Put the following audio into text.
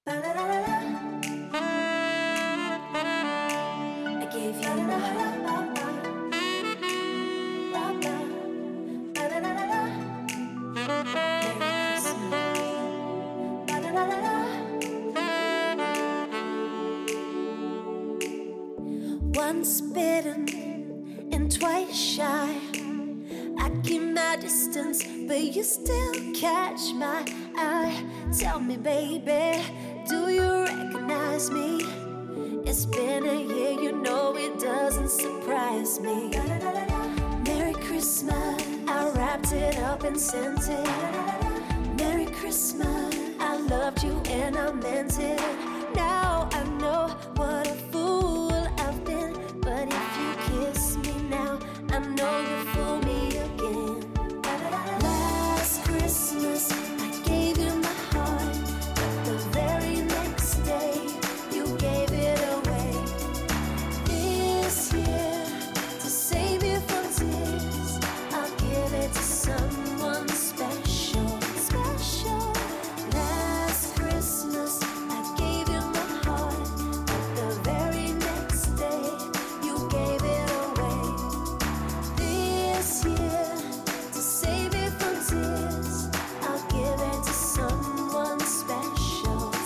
I gave you my heart. Once bitten and twice shy. I keep my distance, but you still catch my eye. Tell me, baby, do you recognize me? It's been a year, you know it doesn't surprise me. Merry Christmas, I wrapped it up and sent it. Merry Christmas, I loved you and I meant it. Now I know